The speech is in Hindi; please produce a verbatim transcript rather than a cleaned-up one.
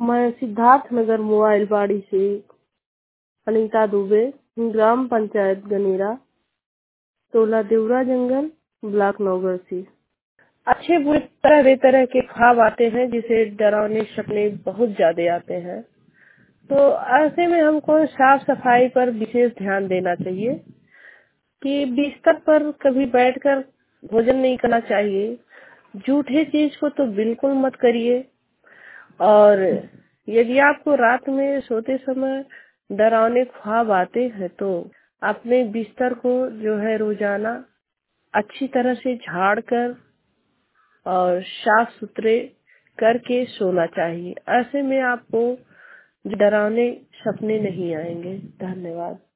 मैं सिद्धार्थ नगर मोबाइल बाड़ी से अनीता दुबे, ग्राम पंचायत गनेरा, टोला देवरा जंगल, ब्लॉक नौगढ़ से। अच्छे बुरे तरह तरह के ख्वाब आते हैं, जिसे डरावने सपने बहुत ज्यादा आते हैं। तो ऐसे में हमको साफ सफाई पर विशेष ध्यान देना चाहिए कि बिस्तर पर कभी बैठकर भोजन नहीं करना चाहिए। जूठे चीज को तो बिल्कुल मत करिए। और यदि आपको रात में सोते समय डरावने ख्वाब आते हैं तो अपने बिस्तर को जो है रोजाना अच्छी तरह से झाड़ कर और साफ सुथरे करके सोना चाहिए। ऐसे में आपको डरावने सपने नहीं आएंगे। धन्यवाद।